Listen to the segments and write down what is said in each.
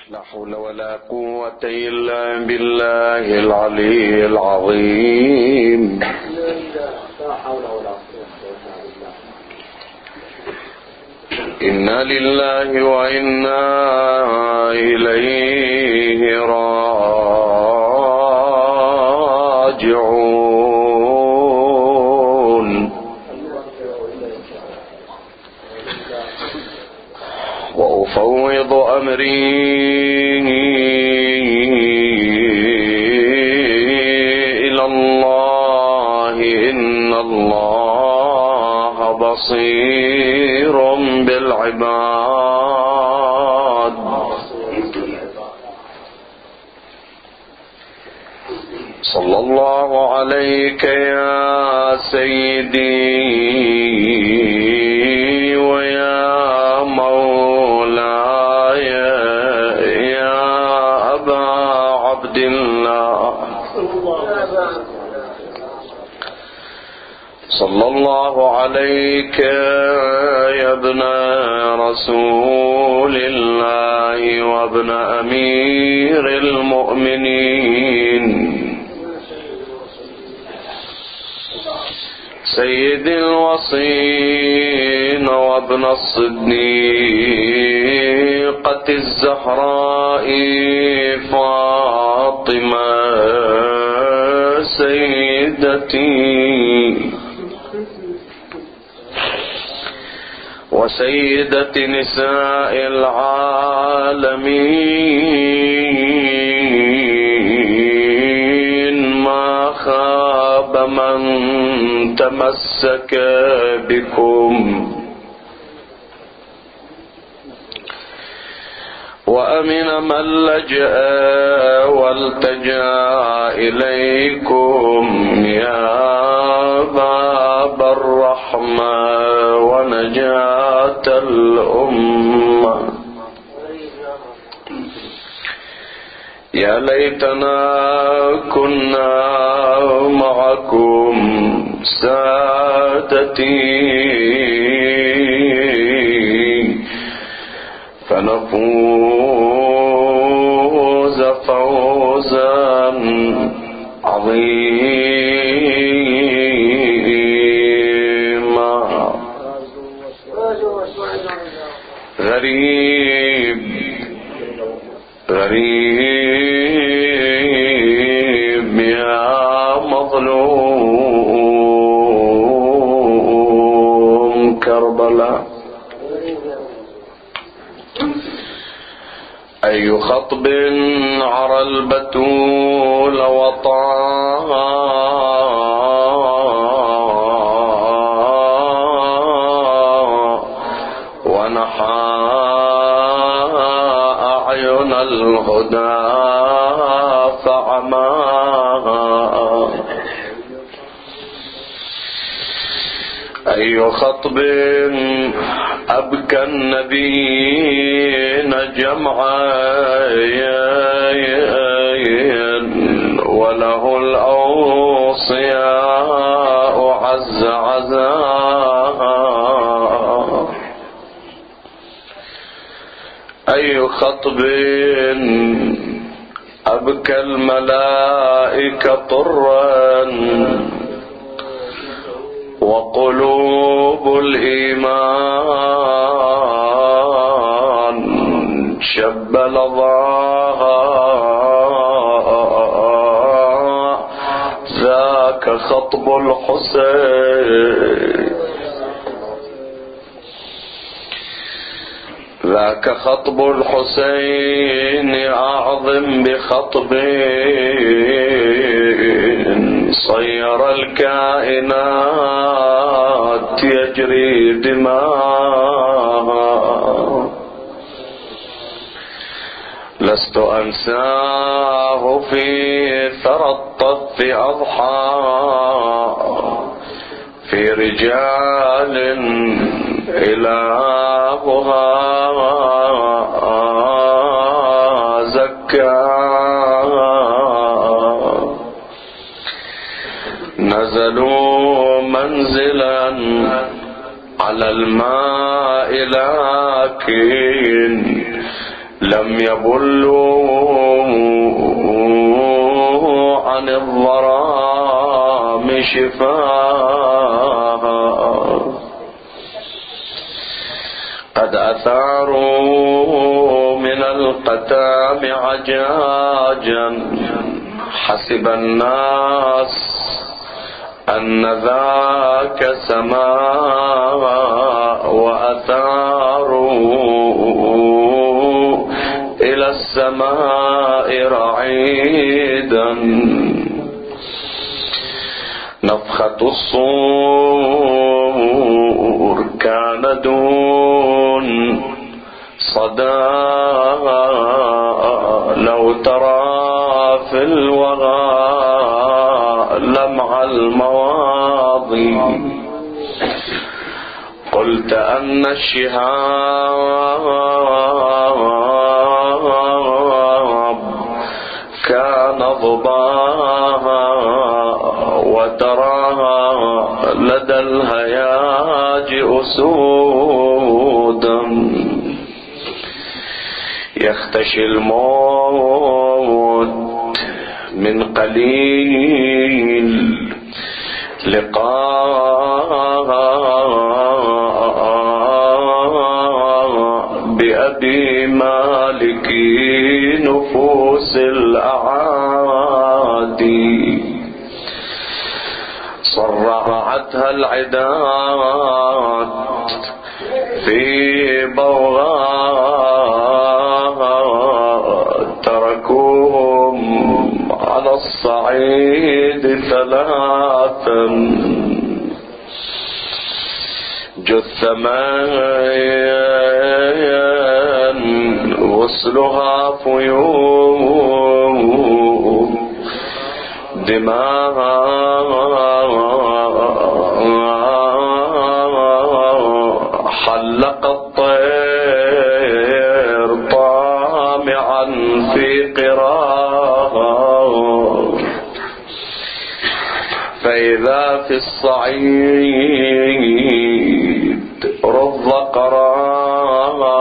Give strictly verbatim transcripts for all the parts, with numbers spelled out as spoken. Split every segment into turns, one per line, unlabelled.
لا حول ولا قوة إلا بالله العلي العظيم. إنا لله وإنا إليه راجعون. وأفوض أمري إلى الله إن الله بصير بالعباد. صلى الله عليك يا سيدي ويا مولاي يا أبا عبد الله. صلى الله عليك يا ابن رسول الله وابن أمير المؤمنين سيد الوصين وابن الصديقة الزهراء فاطمة سيدتي وسيدة نساء العالمين ما خاب من تمسك بكم وأمن من لجأ والتجأ إليكم يا باب الرحمة ونجاة الأمة. يا ليتنا كنا معكم سادتي فنفوز فوزا عظيما. غريب غريب يا مظلوم كربلاء. أي خطب عرى البتول وطاع ونحى أعين الهدى فعماها. أي خطب أبكى النبيين جمعا وله الأوصياء عز عزاها. أي خطب أبكى الملائكة طرا وقلوب الإيمان شب لظاها. ذاك خطب الحسين ذاك خطب الحسين أعظم بخطب صير الكائنات يجري دماءها. لست أنساه في ثرى الطف أضحى في رجال إلهها زكاها. نزلوا منزلا على الماء لكن لم يبلوا عن الظلام شفاها، قد أثاروا من القتام عجاجا، حسب الناس أن ذاك سماء، وأثاروا إلى السماء رعيدا. نفخة الصور كان دون صداها، لو ترى في الوغى لمع المواضي، قلت أن الشهاب كان ضباها، وتراها لدى الهياج أسودا، يختشي الموت من قليل لقاها، بأبي مالك نفوس الأعادي، صرعتها العداد في بوغاها، تركوهم على الصعيد ثلاثا، جثمان غسلها فيوم، دماها حلق الطير طامعا في قراها، فإذا في الصعيد رض قراها،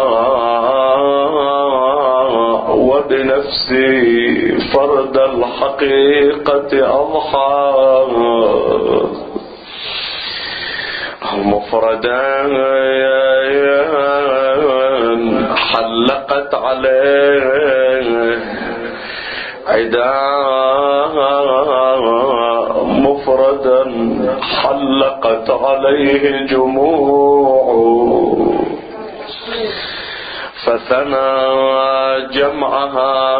وبنفسي فرد الحقيقة أضحاها، مفردا حلقت عليه عداها، مفردا حلقت عليه جموع، فثنى جمعها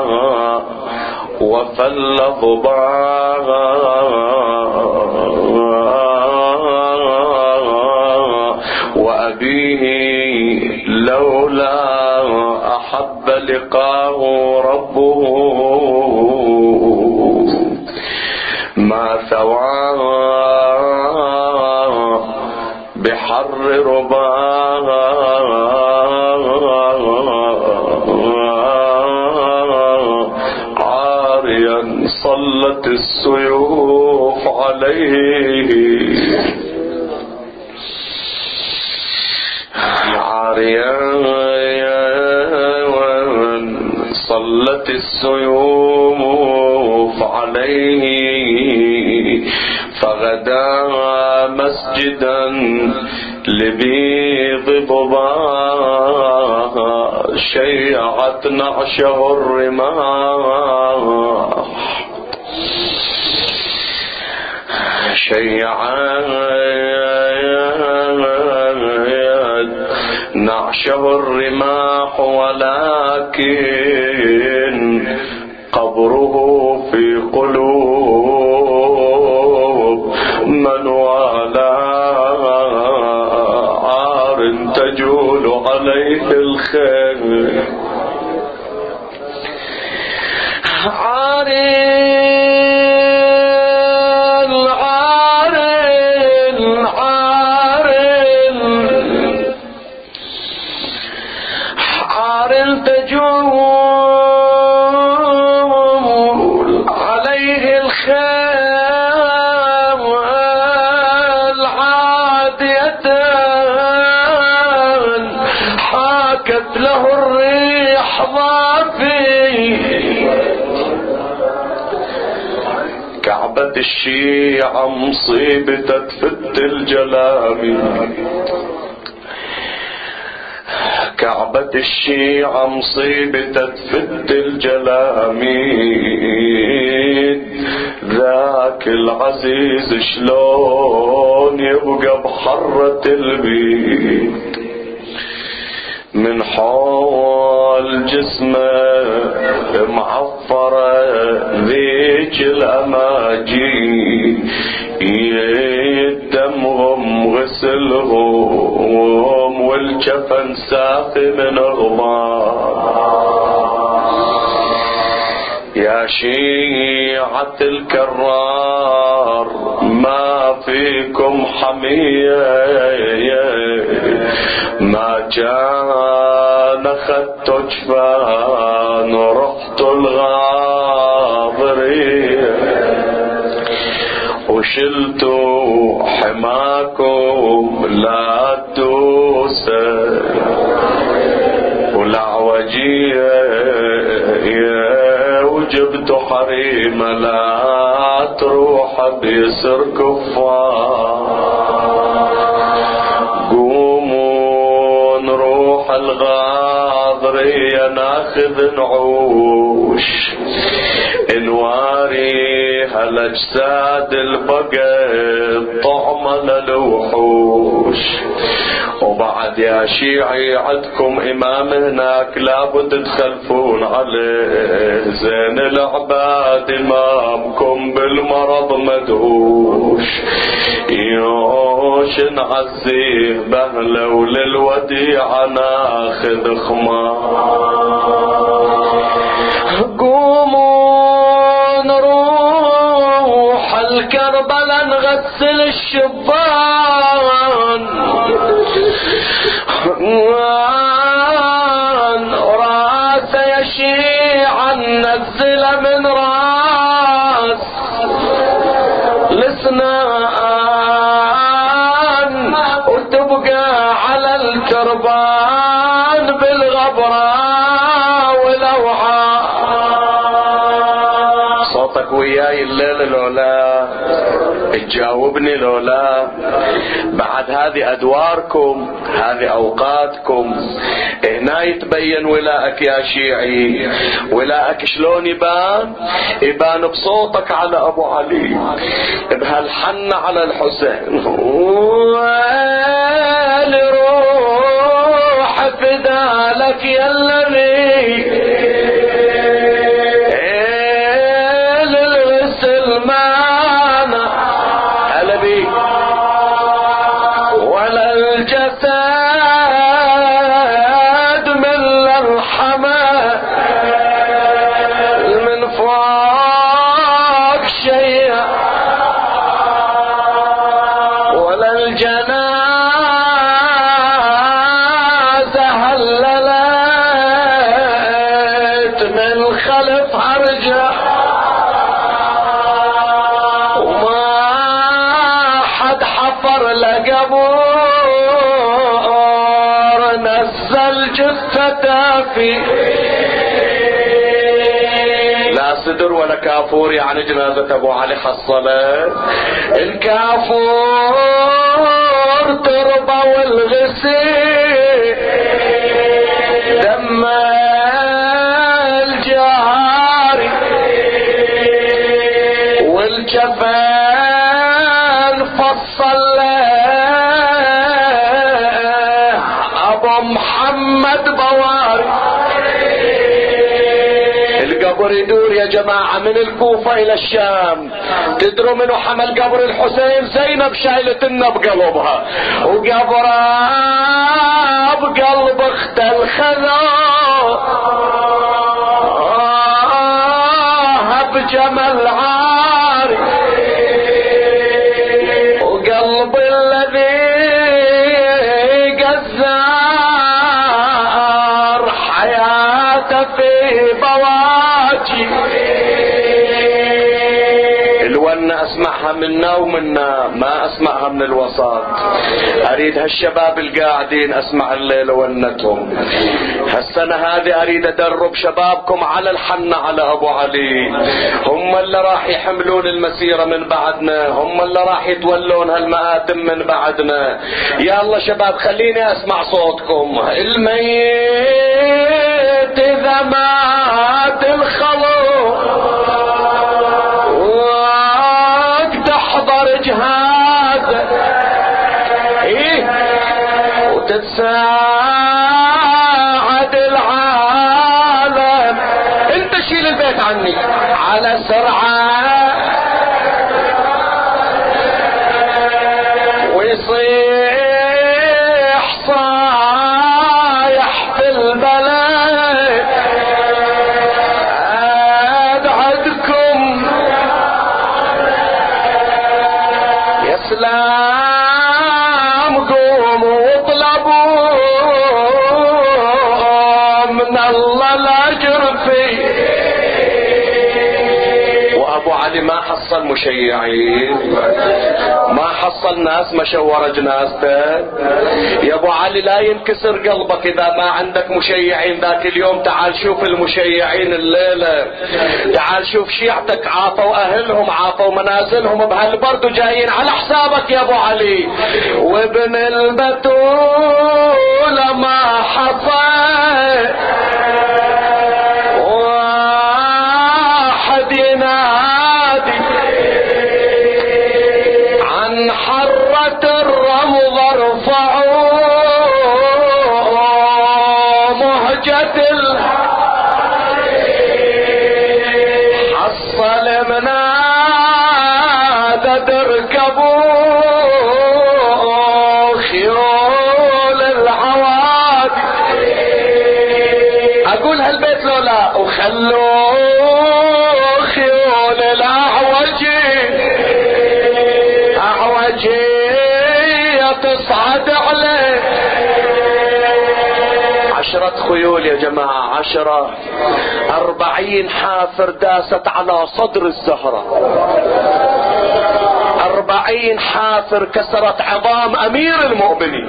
وفل ضباها، وأبيه لولا أحب لقاه ربه ما ثوى بحر رباها، عاريا صلت السيوف عليه، عاريا صلت السيوف عليه، فغدا مسجدا لبيض ضباها، شيعت نعشه الرماح، شيعت نعشه الرماح، ولكن قبره في قلوب من والاه، عار تجول عليه الخيل، عار له الريح الشيعة مصيبة تفت الجلامي، كعبة الشيعة مصيبة تفت الجلامين، ذاك العزيز شلون يبقى بحرة البيت، من حول جسمه معفرة ذيك الأماجي، يدمهم غسلهم والجفن سافي من غبار. يا شيعة الكرار ما فيكم حمية، ما كان اخذتوا جفان ورحتوا الغاضرية، وشلتوا حماكم لا تدوسه والعوجية، وجبتوا حريم لا تروح بيسر كفار. قوموا نروح الغاضرية ناخذ نعوش، نواري هالاجساد البقى طعمة للوحوش. وبعد يا شيعي عدكم امام هناك لابد تخلفون عليه، زين العباد امامكم بالمرض مدهوش، يوش نعزيه بهله وللوديعة ناخذ خمار. قوموا نروح الكربلاء نغسل الشبان، راسه يا شيعة ننزل من راس لسنان، وتبقى على الكربان بالغبرة والأوعى. صوتك وياي الليل لولا تجاوبني، لولا بعد هذه أدواركم هذه أوقاتكم. هنا يتبين ولائك يا شيعي، ولائك شلون يبان؟ يبان بصوتك على أبو علي، بهالحن على الحسين، ولروح فدالك يا الذي للغسل مانا هلا بيك، ولا الجسد من الرحمة من فوق شيء، ولا الجنازة هللت من خلف هرجة، وما حد حفر لقبور نزل جثته فيه، لا صدر ولا كافور، يعني جنازة ابو علي حصلت الكافور تربة والغسيل دم الجاري، والجفان فصل ابو محمد بواري. القبر يدور يا جماعة من الكوفة الى الشام، تدروا منو حمل قبر الحسين؟ زينب شايلتنا بقلبها، وقبرها بقلب اخت الخذا بجمل عاري، وقلب الذي قزار حياته في بواجي، ان اسمعها منا ومنا، ما اسمعها من الوسط. اريد هالشباب القاعدين اسمع الليل ونتهم. هالسنة هذه اريد ادرب شبابكم على الحنة على ابو علي. هم اللي راح يحملون المسيرة من بعدنا، هم اللي راح يتولون هالمآتم من بعدنا. يا الله شباب خليني اسمع صوتكم. الميت اذا مات الخلق وتحضر جهاز ايه وتتساعد العالم. انت شيل البيت عني على سرعة ويصيح صايح في البلد. ادعدكم يا سلام قوموا واطلبوا من الله الاجر فيه. وابو علي ما حصل مشيعين، ما حصل ناس مشور جنازته. يا ابو علي لا ينكسر قلبك اذا ما عندك مشيعين ذاك اليوم. تعال شوف المشيعين الليلة، تعال شوف شيعتك عافوا اهلهم، عافوا منازلهم بهالبرد وجايين على حسابك يا ابو علي. وابن البتول ما حصل واحد ينادي عن حرة الرمض ارفعوا مهجة حصل منادى اركبوا خيول العوادي. اقول هالبيت لو لا وخلوا خيول الاعوجين اعوجية تصعد عليه. عشرة خيول يا جماعة، عشرة أربعين حافر داست على صدر الزهرة. أربعين حافر كسرت عظام أمير المؤمنين.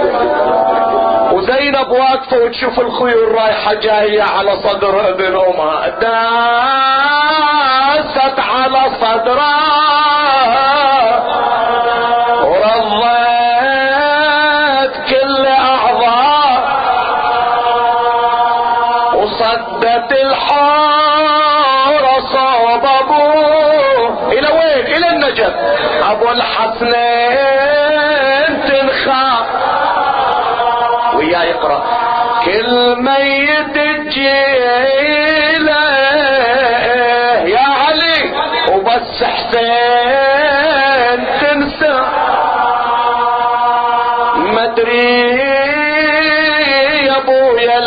وزينب واقفة وتشوف الخيول رايحة جاية على صدر ابن أمها. داست على صدرها ورضت كل أعضاء وصدت الحار صوب أبوه. إلى وين؟ إلى النجف. أبو الحسنين تنخى ويا يقرأ كل ميت تجيله يا علي وبس حسين تنسى. مدري يا ابويا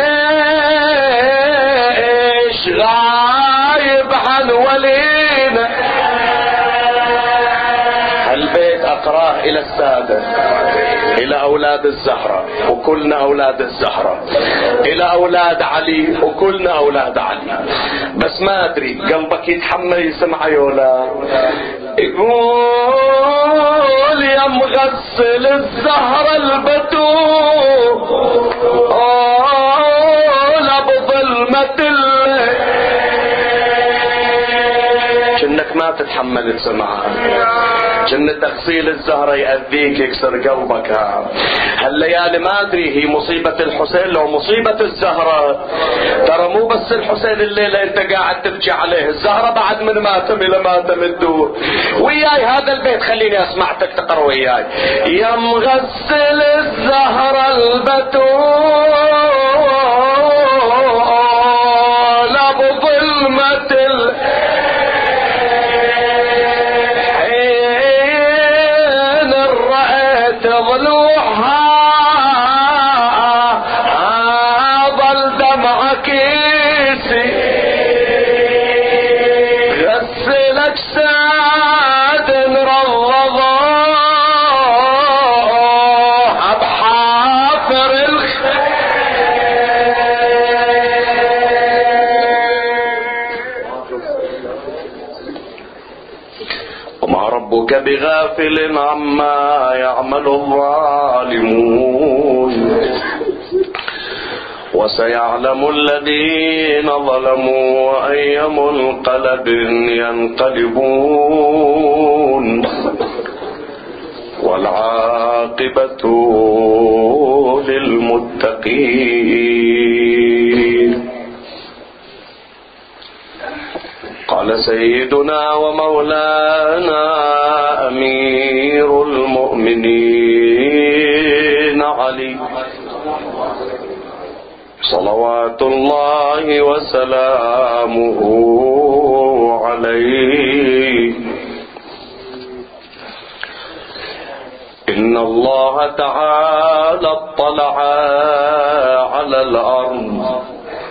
ليش غايب عن ولينا. هالبيت اقراه الى السادة، الى اولاد الزهرة وكلنا اولاد الزهرة، الى اولاد علي وكلنا اولاد علي. بس ما ادري قلبك يتحمل يسمع يولا. يقول يا مغسل الزهرة البتول بظلمة الليل. كأنك ما تتحمل تسمعها، كأن تغسيل الزهرة يأذيك يكسر قلبك. هالليالي ما ادري هي مصيبة الحسين لو مصيبة الزهرة. ترى مو بس الحسين الليلة انت قاعد تبكي عليه، الزهرة بعد من ماتم الى ماتم الدور. وياي هذا البيت خليني اسمعتك تقرأ وياي. يا مغسل الزهرة البتول بظلمة الحين رأيت ضلوعها ظل دمع كيسي. غسلك ساد رضضوها بحافر الخيل ربك بغافل عما يعمل الظالمون وسيعلم الذين ظلموا أي منقلب ينقلبون والعاقبة للمتقين. قال سيدنا ومولانا أمير المؤمنين علي صلوات الله وسلامه عليه: إن الله تعالى اطلع على الأرض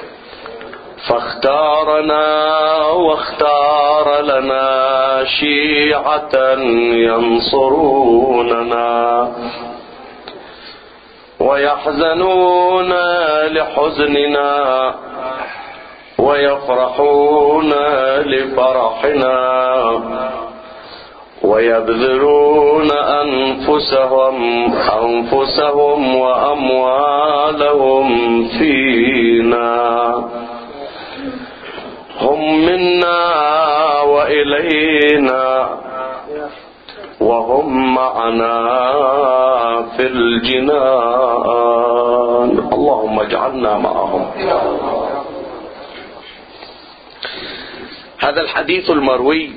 فاختارنا واختار لنا شيعة ينصروننا ويحزنون لحزننا ويفرحون لفرحنا ويبذلون أنفسهم أنفسهم وأموالهم فينا. هم منا وإلينا وهم معنا في الجنان. اللهم اجعلنا معهم. هذا الحديث المروي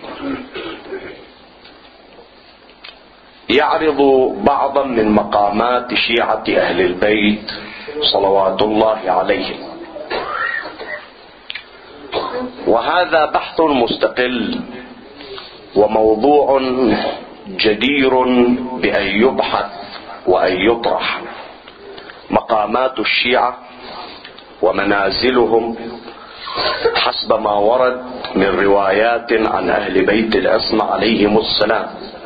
يعرض بعضا من مقامات شيعة أهل البيت صلوات الله عليهم، وهذا بحث مستقل وموضوع جدير بأن يبحث وأن يطرح. مقامات الشيعة ومنازلهم حسب ما ورد من روايات عن أهل بيت العصمة عليهم السلام،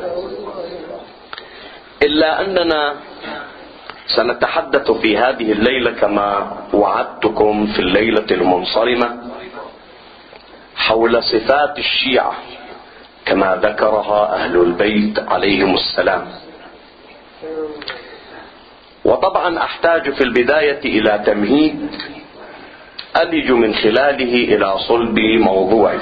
إلا أننا سنتحدث في هذه الليلة كما وعدتكم في الليلة المنصرمة حول صفات الشيعة كما ذكرها أهل البيت عليهم السلام. وطبعا أحتاج في البداية إلى تمهيد ألج من خلاله إلى صلب موضوعي.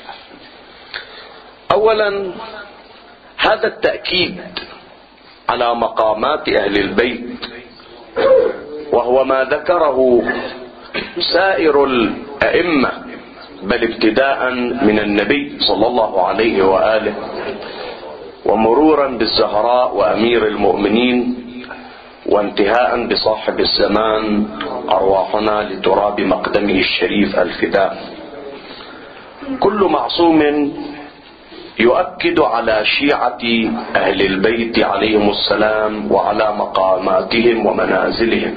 أولا، هذا التأكيد على مقامات أهل البيت وهو ما ذكره سائر الأئمة، بل ابتداء من النبي صلى الله عليه وآله ومرورا بالزهراء وأمير المؤمنين وانتهاء بصاحب الزمان أرواحنا لتراب مقدمه الشريف الفداء. كل معصوم يؤكد على شيعة أهل البيت عليهم السلام وعلى مقاماتهم ومنازلهم،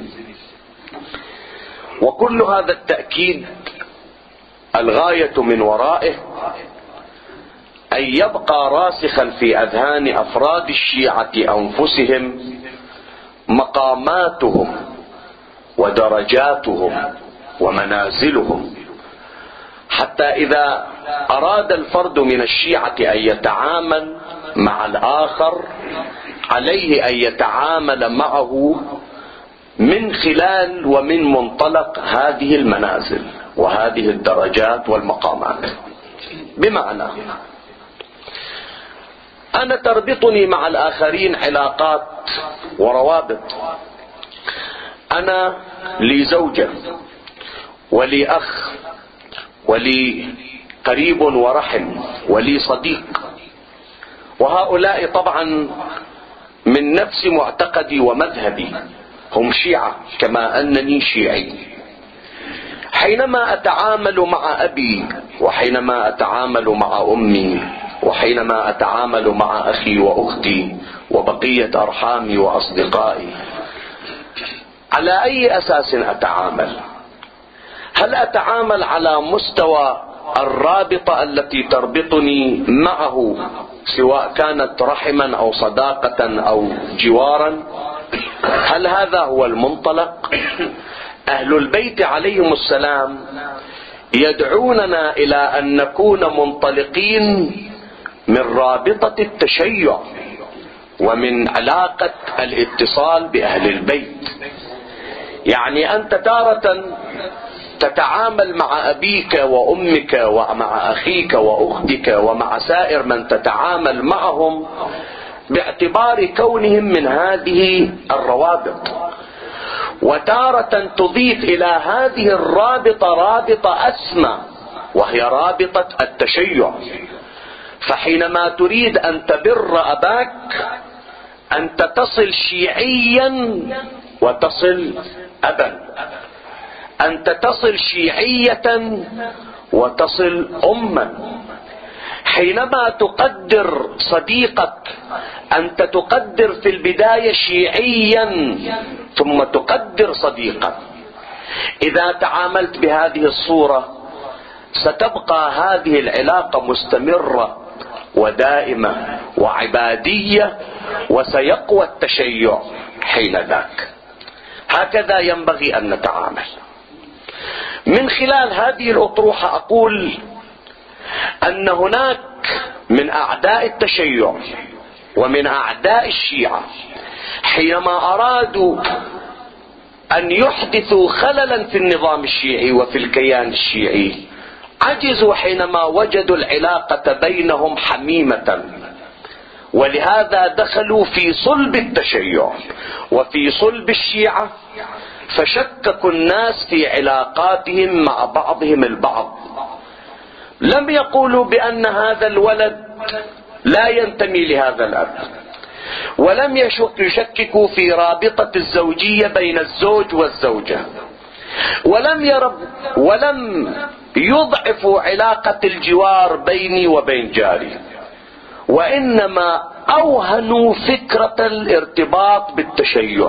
وكل هذا التأكيد الغاية من ورائه أن يبقى راسخا في أذهان أفراد الشيعة أنفسهم مقاماتهم ودرجاتهم ومنازلهم، حتى إذا أراد الفرد من الشيعة أن يتعامل مع الآخر عليه أن يتعامل معه من خلال ومن منطلق هذه المنازل وهذه الدرجات والمقامات. بمعنى أنا تربطني مع الآخرين علاقات وروابط. أنا لي زوجة ولي أخ ولي قريب ورحم ولي صديق، وهؤلاء طبعا من نفس معتقدي ومذهبي، هم شيعة كما أنني شيعي. حينما أتعامل مع أبي وحينما أتعامل مع أمي وحينما أتعامل مع أخي وأختي وبقية أرحامي وأصدقائي، على أي أساس أتعامل؟ هل أتعامل على مستوى الرابطة التي تربطني معه سواء كانت رحما أو صداقة أو جوارا؟ هل هذا هو المنطلق؟ أهل البيت عليهم السلام يدعوننا إلى أن نكون منطلقين من رابطة التشيع ومن علاقة الاتصال بأهل البيت. يعني أنت تارة تتعامل مع أبيك وأمك ومع أخيك وأختك ومع سائر من تتعامل معهم باعتبار كونهم من هذه الروابط، وتارة تضيف إلى هذه الرابطة رابطة أسمى وهي رابطة التشيع. فحينما تريد أن تبر أباك أنت تصل شيعيا وتصل أبا، أنت تصل شيعية وتصل أما. حينما تقدر صديقك أنت تقدر في البداية شيعيا ثم تقدر صديقك. إذا تعاملت بهذه الصورة ستبقى هذه العلاقة مستمرة ودائمة وعبادية، وسيقوى التشيع حين ذاك. هكذا ينبغي أن نتعامل. من خلال هذه الأطروحة أقول أن هناك من أعداء التشيع ومن أعداء الشيعة حينما أرادوا أن يحدثوا خللا في النظام الشيعي وفي الكيان الشيعي عجزوا حينما وجدوا العلاقة بينهم حميمة، ولهذا دخلوا في صلب التشيع وفي صلب الشيعة، فشككوا الناس في علاقاتهم مع بعضهم البعض. لم يقولوا بأن هذا الولد لا ينتمي لهذا الأب، ولم يشككوا في رابطة الزوجية بين الزوج والزوجة، ولم يرب ولم يضعفوا علاقة الجوار بيني وبين جاري، وإنما أوهنوا فكرة الارتباط بالتشيع.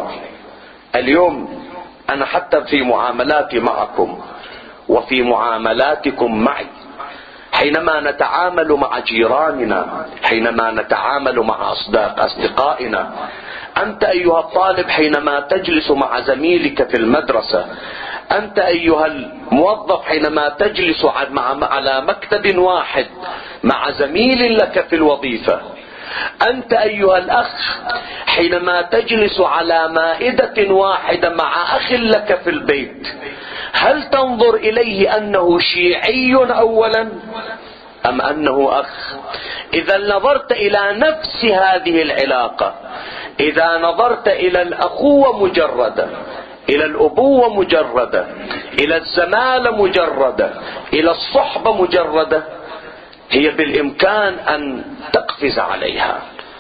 اليوم أنا حتى في معاملاتي معكم وفي معاملاتكم معي، حينما نتعامل مع جيراننا، حينما نتعامل مع أصداق أصدقائنا، أنت أيها الطالب حينما تجلس مع زميلك في المدرسة، أنت أيها الموظف حينما تجلس على مكتب واحد مع زميل لك في الوظيفة، أنت أيها الأخ حينما تجلس على مائدة واحدة مع أخ لك في البيت، هل تنظر إليه أنه شيعي أولا أم أنه أخ؟ إذا نظرت إلى نفس هذه العلاقة، إذا نظرت إلى الأخوة مجردة، إلى الأبوة مجردة، إلى الزمالة مجردة، إلى الصحبة مجردة، هي بالإمكان أن تقفز عليها،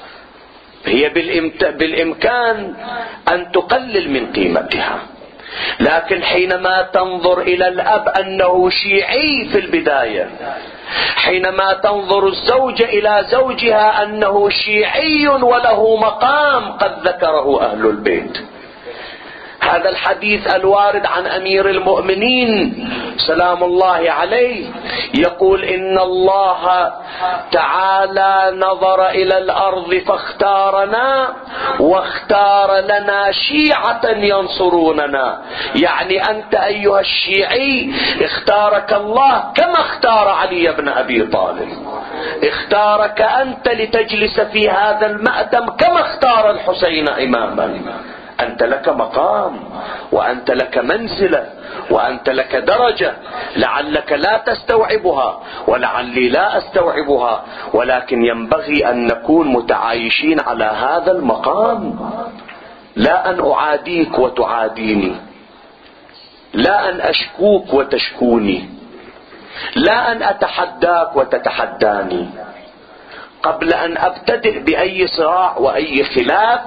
هي بالإمكان أن تقلل من قيمتها. لكن حينما تنظر إلى الأب أنه شيعي في البداية، حينما تنظر الزوجة إلى زوجها أنه شيعي وله مقام قد ذكره أهل البيت، هذا الحديث الوارد عن أمير المؤمنين سلام الله عليه يقول إن الله تعالى نظر إلى الأرض فاختارنا واختار لنا شيعة ينصروننا. يعني أنت أيها الشيعي اختارك الله كما اختار علي بن أبي طالب، اختارك أنت لتجلس في هذا المأتم كما اختار الحسين إماما. أنت لك مقام وأنت لك منزلة وأنت لك درجة، لعلك لا تستوعبها ولعلي لا أستوعبها، ولكن ينبغي أن نكون متعايشين على هذا المقام. لا أن أعاديك وتعاديني، لا أن أشكوك وتشكوني، لا أن أتحداك وتتحداني. قبل أن أبتدئ بأي صراع وأي خلاف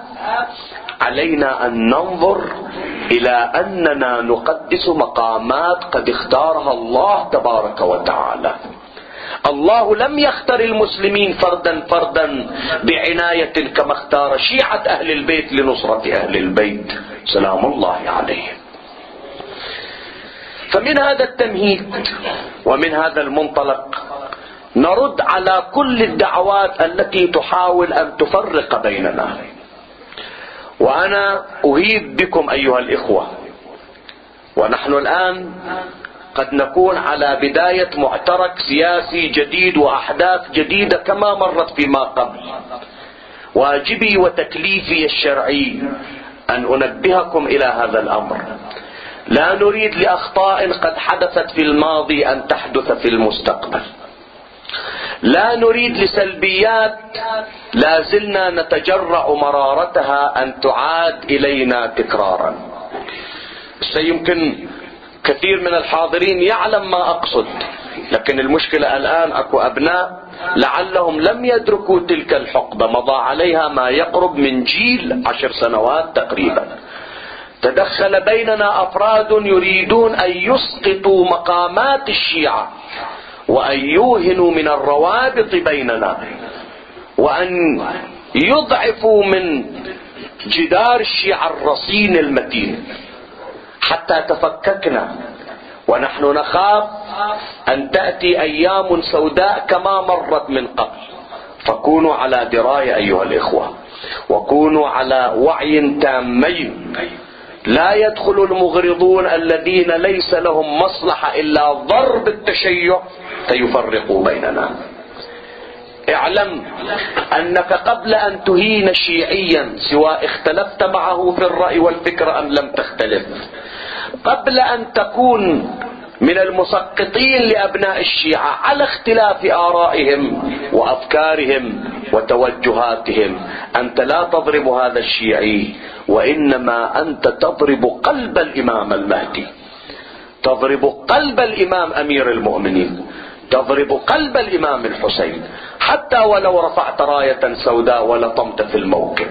علينا أن ننظر إلى أننا نقدس مقامات قد اختارها الله تبارك وتعالى. الله لم يختار المسلمين فردا فردا بعناية كما اختار شيعة أهل البيت لنصرة أهل البيت سلام الله عليهم. فمن هذا التمهيد ومن هذا المنطلق نرد على كل الدعوات التي تحاول أن تفرق بيننا. وأنا أهيب بكم أيها الإخوة، ونحن الآن قد نكون على بداية معترك سياسي جديد وأحداث جديدة كما مرت فيما قبل. واجبي وتكليفي الشرعي أن أنبهكم إلى هذا الأمر. لا نريد لأخطاء قد حدثت في الماضي أن تحدث في المستقبل. لا نريد لسلبيات لا زلنا نتجرع مرارتها أن تعاد إلينا تكرارا. سيمكن كثير من الحاضرين يعلم ما أقصد، لكن المشكلة الآن أكو أبناء لعلهم لم يدركوا تلك الحقبة، مضى عليها ما يقرب من جيل عشر سنوات تقريبا. تدخل بيننا أفراد يريدون أن يسقطوا مقامات الشيعة وأن يوهنوا من الروابط بيننا وأن يضعفوا من جدار الشيعة الرصين المتين حتى تفككنا، ونحن نخاف أن تأتي أيام سوداء كما مرت من قبل. فكونوا على دراية أيها الإخوة، وكونوا على وعي تامين. لا يدخل المغرضون الذين ليس لهم مصلحة إلا ضرب التشيع فيفرقوا بيننا. اعلم أنك قبل أن تهين شيعيا، سواء اختلفت معه في الرأي والفكر أم لم تختلف، قبل أن تكون من المسقطين لأبناء الشيعة على اختلاف آرائهم وأفكارهم وتوجهاتهم، أنت لا تضرب هذا الشيعي، وإنما أنت تضرب قلب الإمام المهدي، تضرب قلب الإمام أمير المؤمنين، تضرب قلب الإمام الحسين، حتى ولو رفعت راية سوداء ولطمت في الموكب.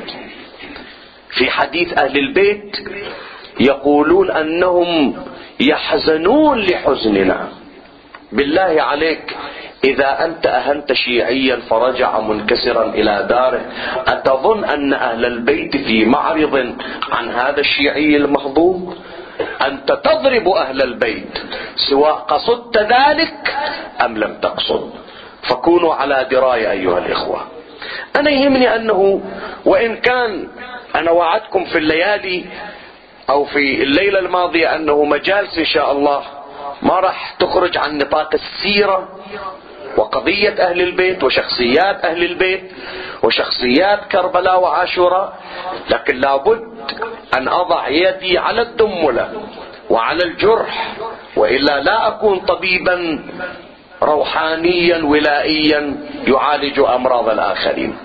في حديث أهل البيت يقولون أنهم يحزنون لحزننا. بالله عليك، إذا أنت أهنت شيعيا فرجع منكسرا إلى داره، أتظن أن أهل البيت في معرض عن هذا الشيعي المهضوم؟ أنت تضرب أهل البيت سواء قصدت ذلك أم لم تقصد. فكونوا على دراية أيها الإخوة. أنا يهمني أنه وإن كان أنا وعدتكم في الليالي أو في الليلة الماضية أنه مجالس إن شاء الله ما راح تخرج عن نطاق السيرة وقضية أهل البيت وشخصيات أهل البيت وشخصيات كربلاء وعاشوراء، لكن لابد أن أضع يدي على الدملة وعلى الجرح، وإلا لا أكون طبيبا روحانيا ولائيا يعالج أمراض الآخرين.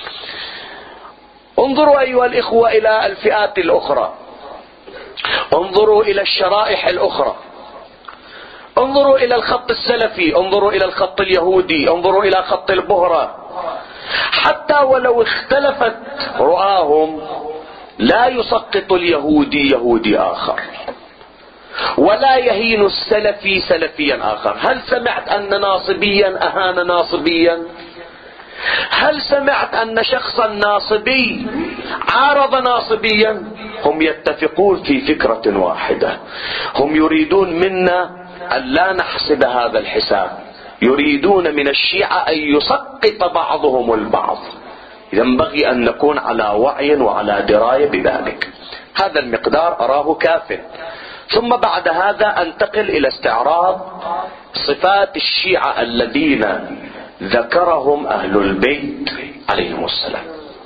انظروا أيها الإخوة إلى الفئات الأخرى، انظروا إلى الشرائح الأخرى، انظروا إلى الخط السلفي، انظروا إلى الخط اليهودي، انظروا إلى خط البهرة. حتى ولو اختلفت رؤاهم لا يسقط اليهودي يهودي آخر، ولا يهين السلفي سلفيا آخر. هل سمعت أن ناصبيا أهان ناصبيا؟ هل سمعت أن شخصا ناصبي عارض ناصبيا؟ هم يتفقون في فكرة واحدة، هم يريدون منا أن لا نحسب هذا الحساب، يريدون من الشيعة أن يسقط بعضهم البعض. ينبغي أن نكون على وعي وعلى دراية بذلك. هذا المقدار أراه كاف. ثم بعد هذا أنتقل إلى استعراض صفات الشيعة الذين ذكرهم أهل البيت عليهم السلام.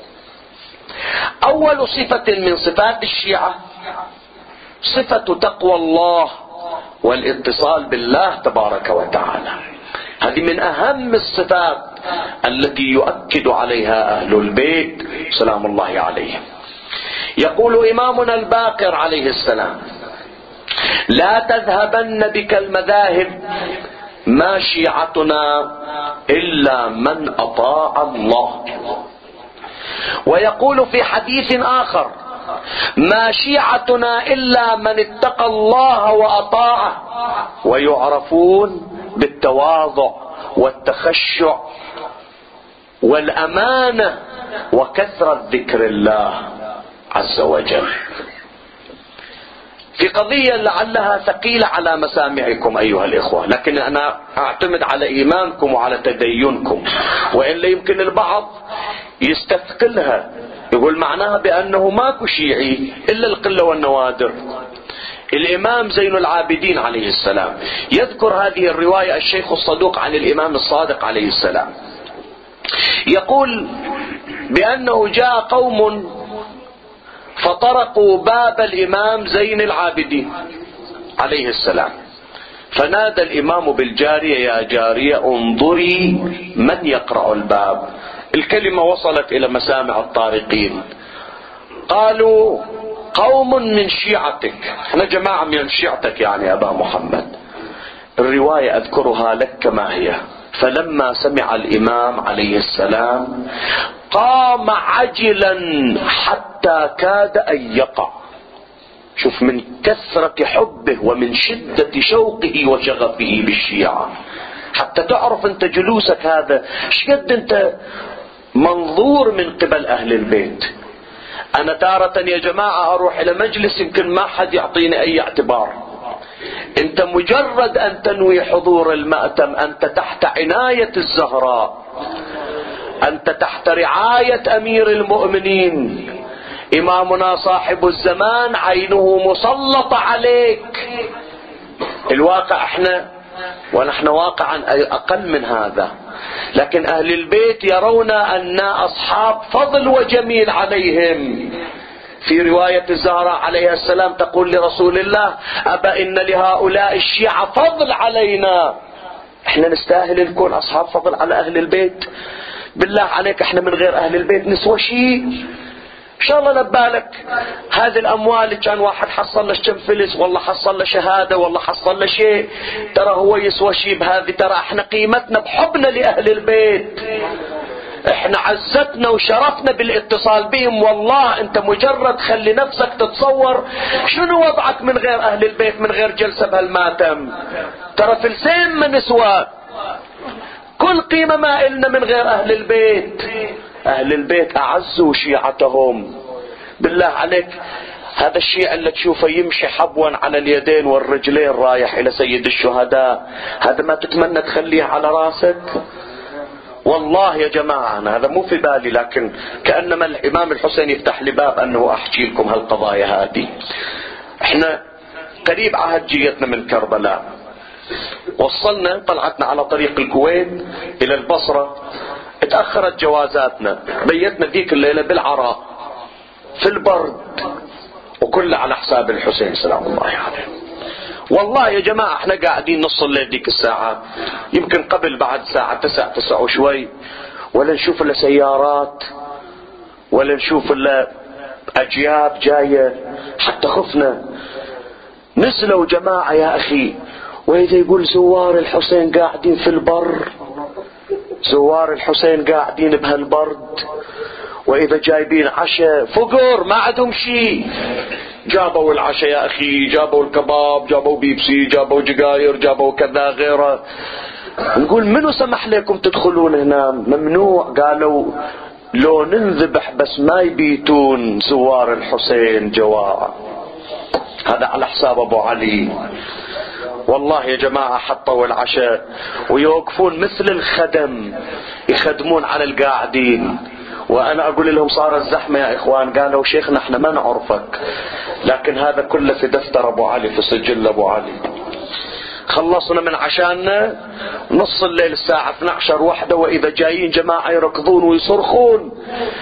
أول صفة من صفات الشيعة صفة تقوى الله والاتصال بالله تبارك وتعالى. هذه من أهم الصفات التي يؤكد عليها أهل البيت سلام الله عليهم. يقول إمامنا الباقر عليه السلام: لا تذهبن بك المذاهب ما شيعتنا إلا من أطاع الله. ويقول في حديث آخر: ما شيعتنا إلا من اتقى الله وأطاعه. ويعرفون بالتواضع والتخشع والأمانة وكثرة ذكر الله عز وجل. في قضية لعلها ثقيلة على مسامعكم أيها الإخوة، لكن أنا أعتمد على إيمانكم وعلى تدينكم، وإلا يمكن البعض يستثقلها، يقول معناها بأنه ماكو شيعي إلا القلة والنوادر. الإمام زين العابدين عليه السلام. يذكر هذه الرواية الشيخ الصدوق عن الإمام الصادق عليه السلام، يقول بأنه جاء قوم فطرقوا باب الإمام زين العابدين عليه السلام، فنادى الإمام بالجارية: يا جارية انظري من يقرأ الباب. الكلمة وصلت إلى مسامع الطارقين، قالوا: قوم من شيعتك، احنا جماعة من شيعتك يعني أبا محمد. الرواية أذكرها لك كما هي. فلما سمع الإمام عليه السلام قام عجلا حتى كاد أن يقع. شوف من كثرة حبه ومن شدة شوقه وشغفه بالشيعة، حتى تعرف انت جلوسك هذا شقد انت منظور من قبل أهل البيت. أنا تارة يا جماعة أروح إلى مجلس يمكن ما حد يعطيني أي اعتبار، أنت مجرد أن تنوي حضور المأتم أنت تحت عناية الزهراء، أنت تحت رعاية أمير المؤمنين إمامنا صاحب الزمان، عينه مسلطة عليك. الواقع احنا ونحن واقعا أقل من هذا، لكن أهل البيت يرون أن أصحاب فضل وجميل عليهم. في رواية الزهراء عليها السلام تقول لرسول الله: أبا إن لهؤلاء الشيعة فضل علينا. احنا نستاهل نكون أصحاب فضل على أهل البيت؟ بالله عليك احنا من غير أهل البيت نسوى شيء؟ إن شاء الله لبالك هذه الأموال اللي كان واحد حصل له كم فلس، والله حصل له شهادة، والله حصل له شيء، ترى هو يسوى شيء بهذه. ترى احنا قيمتنا بحبنا لأهل البيت، احنا عزتنا وشرفنا بالاتصال بهم. والله انت مجرد خلي نفسك تتصور شنو وضعك من غير أهل البيت، من غير جلسة بهالماتم. ترى فلسين ما نسوى، كل قيمة ما إلنا من غير أهل البيت. أهل البيت أعزوا شيعتهم. بالله عليك هذا الشيء اللي تشوفه يمشي حبوا على اليدين والرجلين رايح إلى سيد الشهداء، هذا ما تتمنى تخليه على راسك؟ والله يا جماعة أنا هذا مو في بالي، لكن كأنما الإمام الحسين يفتح لي باب أنه أحكي لكم هالقضايا هذه. احنا قريب عهد جيتنا من كربلاء، وصلنا طلعتنا على طريق الكويت إلى البصرة، اتأخرت جوازاتنا، بيتنا ذيك الليلة بالعراء في البرد، وكله على حساب الحسين سلام الله عليه. والله يا جماعة احنا قاعدين نص الليل ذيك الساعة، يمكن قبل بعد ساعة تسع تسع وشوي، ولا نشوف الا سيارات ولا نشوف الا اجياب جاية، حتى خفنا. نزلوا جماعة يا اخي، واذا يقول زوار الحسين قاعدين في البر، زوار الحسين قاعدين بهالبرد، واذا جايبين عشاء فقر ما عندهم شيء. جابوا العشاء يا اخي، جابوا الكباب، جابوا بيبسي، جابوا جقاير، جابوا كذا غيره. نقول منو سمح لكم تدخلون هنا؟ ممنوع. قالوا لو ننذبح بس ما يبيتون زوار الحسين جواعا. هذا على حساب ابو علي. والله يا جماعة حطوا العشاء ويوقفون مثل الخدم يخدمون على القاعدين، وانا اقول لهم صار الزحمة يا اخوان. قالوا شيخنا احنا ما نعرفك، لكن هذا كله في دفتر ابو علي، في سجل ابو علي. خلصنا من عشاننا نص الليل الساعة اثني عشر واحدة، واذا جايين جماعة يركضون ويصرخون: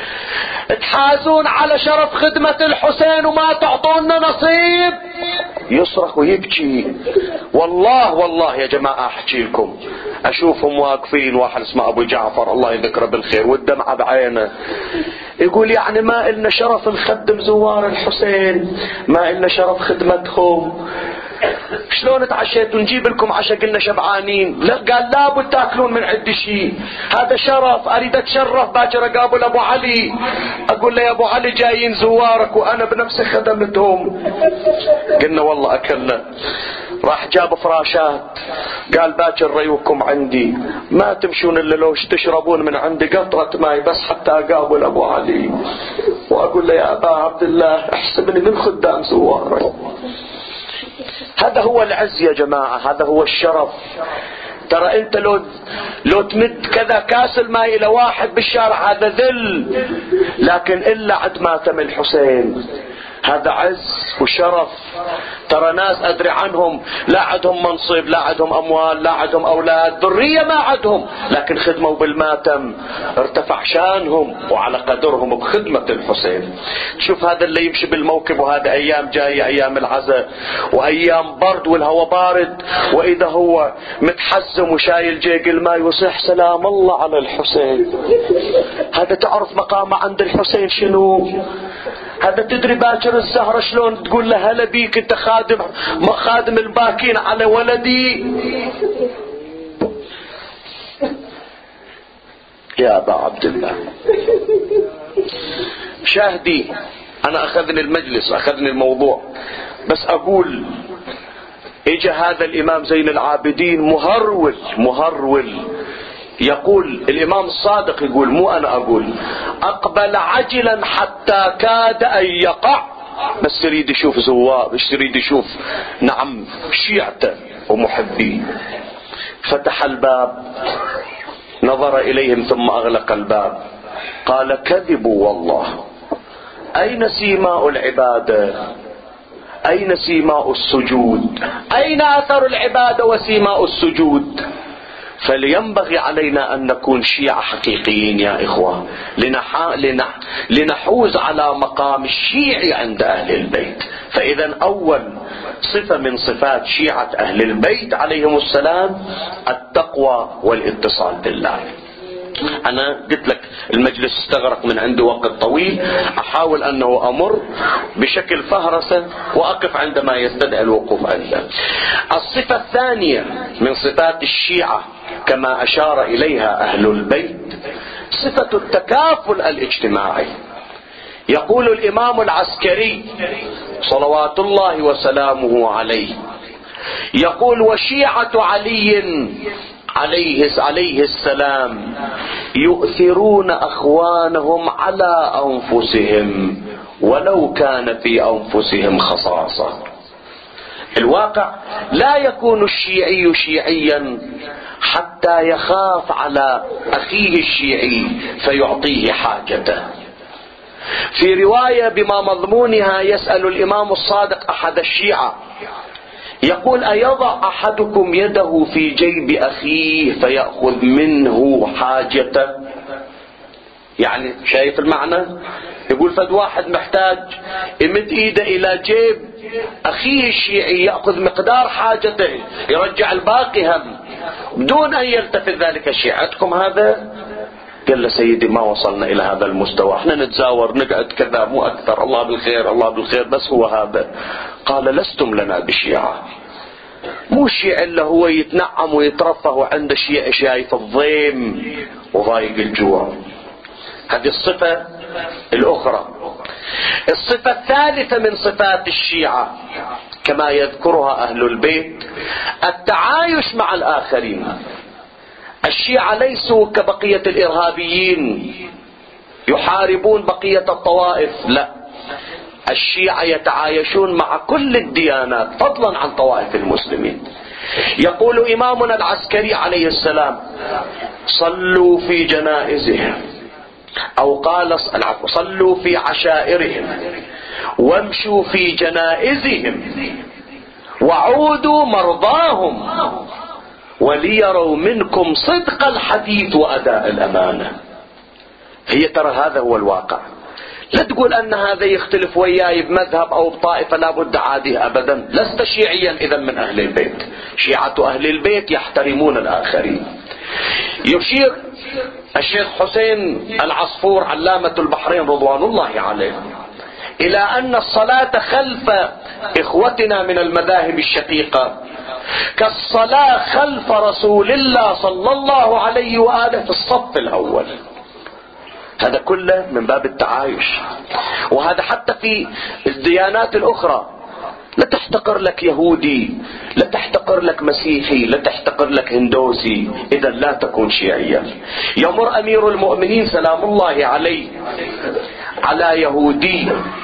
تحازون على شرف خدمة الحسين وما تعطونا نصيب. يصرخ ويبكي. والله والله يا جماعة احكي لكم، اشوفهم واقفين، واحد اسمه ابو جعفر الله يذكره بالخير والدمعة بعينه، يقول يعني ما إلنا شرف نخدم زوار الحسين، ما إلنا شرف خدمتهم. شلون تعشيتوا؟ نجيب لكم عشاء قلنا شبعانين. لا، قال لابد تاكلون من عندي شيء، هذا شرف، اريد اتشرف باكر اقابل ابو علي، اقول له يا ابو علي جايين زوارك وانا بنفسي خدمتهم. قلنا والله اكلنا. راح جاب فراشات، قال باكر ريوكم عندي، ما تمشون الا لو تشربون من عندي قطرة ماي بس حتى اقابل ابو علي، واقول له يا ابا عبد الله احسبني من خدام زوارك. هذا هو العز يا جماعة، هذا هو الشرف. ترى انت لو لو تمد كذا كاس الماء الى واحد بالشارع هذا ذل، لكن الا عد ماتم الحسين هذا عز وشرف. ترى ناس ادري عنهم لا عندهم منصب، لا عندهم اموال، لا عندهم اولاد، ذرية ما عندهم، لكن خدموا بالماتم ارتفع شانهم وعلى قدرهم بخدمة الحسين. شوف هذا اللي يمشي بالموكب، وهذا ايام جاية ايام العزاء وايام برد والهواء بارد، واذا هو متحزم وشايل جيق الماء ويصيح سلام الله على الحسين. هذا تعرف مقامه عند الحسين شنو؟ هذا تدري باكر الزهرة شلون تقول له هلا بيك انت خادم خادم الباكين على ولدي. يا ابا عبد الله شاهدي، انا اخذني المجلس اخذني الموضوع، بس اقول اجا هذا الامام زين العابدين مهرول مهرول يقول الامام الصادق يقول مو انا اقول، اقبل عجلا حتى كاد ان يقع، بس يريد يشوف زوار، بس يريد يشوف نعم شيعته ومحبيه. فتح الباب نظر اليهم ثم اغلق الباب، قال كذبوا والله، اين سيماء العباده؟ اين سيماء السجود؟ اين اثر العباده وسيماء السجود؟ فلينبغي علينا ان نكون شيعة حقيقيين يا اخوة، لنح... لنح... لنحوز على مقام الشيعي عند اهل البيت. فاذا اول صفة من صفات شيعة اهل البيت عليهم السلام التقوى والاتصال بالله. انا قلت لك المجلس استغرق من عندي وقت طويل، احاول انه امر بشكل فهرسة واقف عندما يستدعي الوقوف عنده. الصفة الثانية من صفات الشيعة كما اشار اليها اهل البيت صفة التكافل الاجتماعي. يقول الامام العسكري صلوات الله وسلامه عليه، يقول وشيعة علي عليه عليه السلام يؤثرون اخوانهم على انفسهم ولو كان في انفسهم خصاصة. الواقع لا يكون الشيعي شيعيا حتى يخاف على اخيه الشيعي فيعطيه حاجته. في رواية بما مضمونها يسأل الامام الصادق احد الشيعة يقول ايضع احدكم يده في جيب اخيه فيأخذ منه حاجته؟ يعني شايف المعنى؟ يقول فد واحد محتاج يمد ايده الى جيب اخيه الشيعي يأخذ مقدار حاجته يرجع الباقي هم بدون ان يلتفت ذلك الشيعي. عندكم هذا؟ قال له سيدي ما وصلنا الى هذا المستوى، احنا نتزاور نقعد كذا مو اكثر، الله بالخير الله بالخير بس هو هذا. قال لستم لنا بشيعة، مو الشيعي اللي هو يتنعم ويترفه وعنده شيء شايف الضيم وضايق الجوع. هذه الصفة الاخرى. الصفة الثالثة من صفات الشيعة كما يذكرها اهل البيت التعايش مع الاخرين. الشيعة ليسوا كبقية الارهابيين يحاربون بقية الطوائف، لا، الشيعة يتعايشون مع كل الديانات فضلا عن طوائف المسلمين. يقول امامنا العسكري عليه السلام صلوا في جنائزهم، او قال العفو صلوا في عشائرهم وامشوا في جنائزهم وعودوا مرضاهم وليروا منكم صدق الحديث واداء الامانة. هي ترى هذا هو الواقع. لا تقول ان هذا يختلف وياي بمذهب او بطائفة لابد عاديه، ابدا. لست شيعيا اذا من اهل البيت. شيعة اهل البيت يحترمون الاخرين. يشير الشيخ حسين العصفور علامة البحرين رضوان الله عليه الى ان الصلاة خلف اخوتنا من المذاهب الشقيقة كالصلاة خلف رسول الله صلى الله عليه وآله في الصف الاول. هذا كله من باب التعايش، وهذا حتى في الديانات الاخرى. لا تحتقر لك يهودي، لا تحتقر لك مسيحي، لا تحتقر لك هندوسي، اذا لا تكون شيعيا. يمر امير المؤمنين سلام الله عليه على يهودي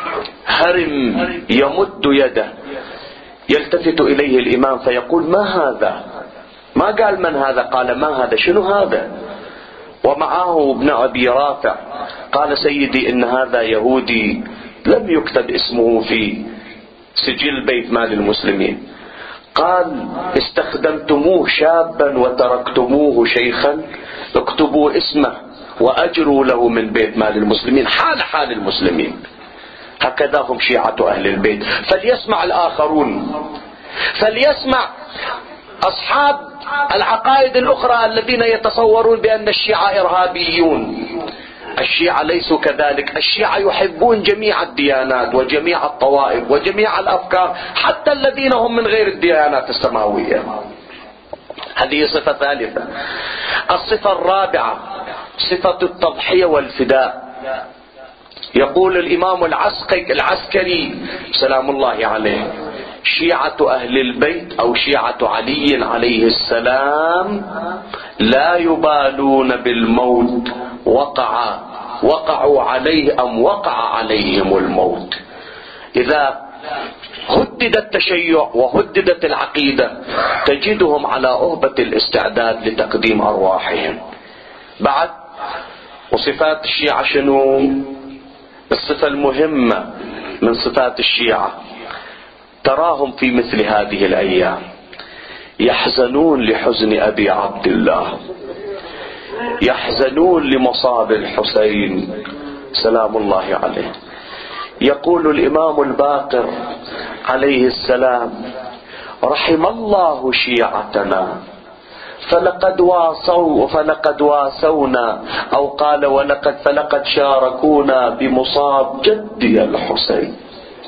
هرم يمد يده، يلتفت اليه الامام فيقول ما هذا؟ ما قال من هذا، قال ما هذا، شنو هذا؟ ومعه ابن ابي رافع. قال سيدي ان هذا يهودي لم يكتب اسمه في سجل بيت مال المسلمين. قال استخدمتموه شابا وتركتموه شيخا، اكتبوا اسمه واجروا له من بيت مال المسلمين حال حال المسلمين. هكذا هم شيعة اهل البيت. فليسمع الاخرون، فليسمع اصحاب العقائد الاخرى الذين يتصورون بان الشيعة ارهابيون. الشيعة ليسوا كذلك. الشيعة يحبون جميع الديانات وجميع الطوائف وجميع الافكار، حتى الذين هم من غير الديانات السماوية. هذه صفة ثالثة. الصفة الرابعة صفة التضحية والفداء. يقول الامام العسكري العسكري سلام الله عليه: شيعة اهل البيت او شيعة علي عليه السلام لا يبالون بالموت وقع وقعوا عليه ام وقع عليهم الموت. اذا هدد التشيع وهددت العقيدة تجدهم على أهبة الاستعداد لتقديم ارواحهم. بعد وصفات الشيعة شنو؟ الصفة المهمة من صفات الشيعة تراهم في مثل هذه الايام يحزنون لحزن ابي عبد الله، يحزنون لمصاب الحسين سلام الله عليه. يقول الامام الباقر عليه السلام: رحم الله شيعتنا فلقد واصوا فلقد واسونا، او قال ولقد فلقد شاركونا بمصاب جدي الحسين.